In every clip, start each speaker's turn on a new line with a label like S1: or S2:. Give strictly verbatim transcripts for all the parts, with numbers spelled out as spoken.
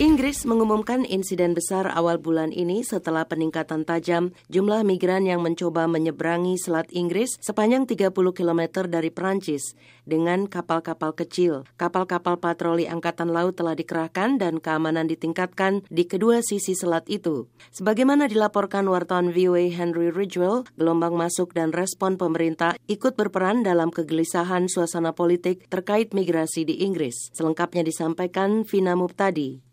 S1: Inggris mengumumkan insiden besar awal bulan ini setelah peningkatan tajam jumlah migran yang mencoba menyeberangi Selat Inggris sepanjang tiga puluh kilometer dari Prancis dengan kapal-kapal kecil. Kapal-kapal patroli Angkatan Laut telah dikerahkan dan keamanan ditingkatkan di kedua sisi selat itu. Sebagaimana dilaporkan wartawan V O A Henry Ridgwell, gelombang masuk dan respon pemerintah ikut berperan dalam kegelisahan suasana politik terkait migrasi di Inggris. Selengkapnya disampaikan Vina Muptadi.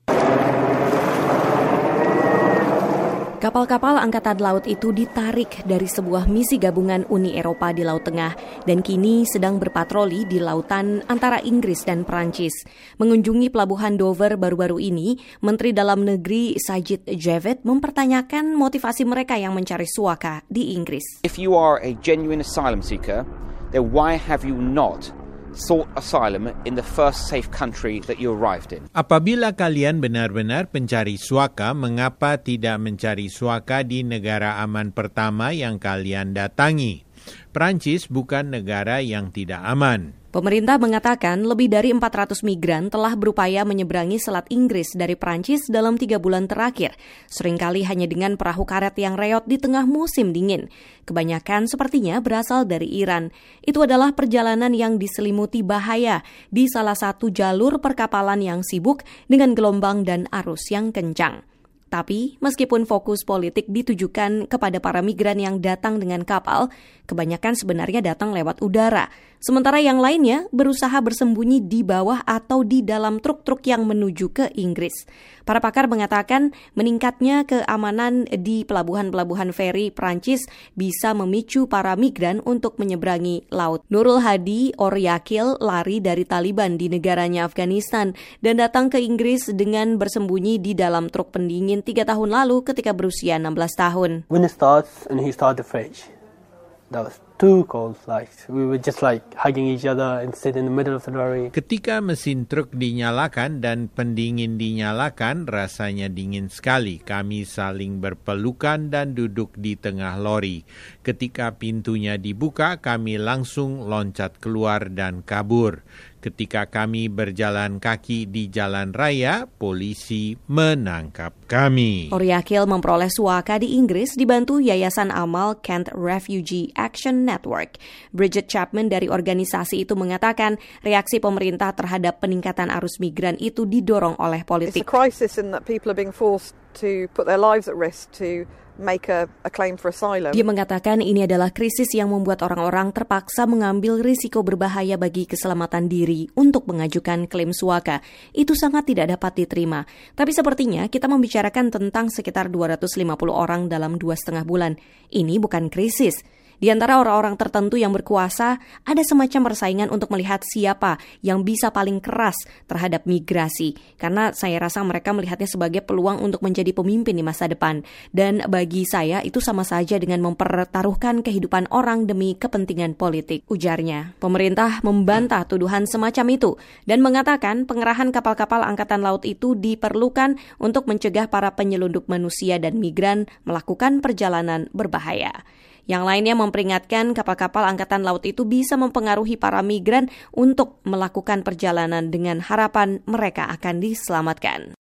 S2: Kapal-kapal Angkatan Laut itu ditarik dari sebuah misi gabungan Uni Eropa di Laut Tengah dan kini sedang berpatroli di lautan antara Inggris dan Perancis. Mengunjungi pelabuhan Dover baru-baru ini, Menteri Dalam Negeri Sajid Javid mempertanyakan motivasi mereka yang mencari suaka di Inggris.
S3: If you are a genuine asylum seeker, then why have you not sought asylum in the first safe country that you arrived in?
S4: Apabila kalian benar-benar pencari suaka, mengapa tidak mencari suaka di negara aman pertama yang kalian datangi? Prancis bukan negara yang tidak aman.
S2: Pemerintah mengatakan lebih dari empat ratus migran telah berupaya menyeberangi Selat Inggris dari Prancis dalam tiga bulan terakhir, seringkali hanya dengan perahu karet yang reot di tengah musim dingin. Kebanyakan sepertinya berasal dari Iran. Itu adalah perjalanan yang diselimuti bahaya di salah satu jalur perkapalan yang sibuk dengan gelombang dan arus yang kencang. Tapi, meskipun fokus politik ditujukan kepada para migran yang datang dengan kapal, kebanyakan sebenarnya datang lewat udara. Sementara yang lainnya berusaha bersembunyi di bawah atau di dalam truk-truk yang menuju ke Inggris. Para pakar mengatakan meningkatnya keamanan di pelabuhan-pelabuhan feri Prancis bisa memicu para migran untuk menyeberangi laut. Nurul Hadi Oryakil lari dari Taliban di negaranya Afghanistan dan datang ke Inggris dengan bersembunyi di dalam truk pendingin tiga tahun lalu ketika berusia enam belas tahun.
S5: When it starts and he started the fridge, that was too cold. Like we were just like hugging each other and sit in the middle of the lorry.
S4: Ketika mesin truk dinyalakan dan pendingin dinyalakan, rasanya dingin sekali. Kami saling berpelukan dan duduk di tengah lori. Ketika pintunya dibuka, kami langsung loncat keluar dan kabur. Ketika kami berjalan kaki di jalan raya, polisi menangkap kami.
S2: Oryakil memperoleh suaka di Inggris dibantu Yayasan Amal Kent Refugee Action Network. Bridget Chapman dari organisasi itu mengatakan reaksi pemerintah terhadap peningkatan arus migran itu didorong oleh politik.
S6: It's a crisis in that people are being forced to put their lives at risk to make a, a claim for asylum.
S2: Dia mengatakan ini adalah krisis yang membuat orang-orang terpaksa mengambil risiko berbahaya bagi keselamatan diri untuk mengajukan klaim suaka. Itu sangat tidak dapat diterima. Tapi sepertinya kita membicarakan tentang sekitar dua ratus lima puluh orang dalam dua setengah bulan. Ini bukan krisis. Di antara orang-orang tertentu yang berkuasa, ada semacam persaingan untuk melihat siapa yang bisa paling keras terhadap migrasi. Karena saya rasa mereka melihatnya sebagai peluang untuk menjadi pemimpin di masa depan. Dan bagi saya itu sama saja dengan mempertaruhkan kehidupan orang demi kepentingan politik, ujarnya. Pemerintah membantah tuduhan semacam itu dan mengatakan pengerahan kapal-kapal Angkatan Laut itu diperlukan untuk mencegah para penyelundup manusia dan migran melakukan perjalanan berbahaya. Yang lainnya memperingatkan kapal-kapal Angkatan Laut itu bisa mempengaruhi para migran untuk melakukan perjalanan dengan harapan mereka akan diselamatkan.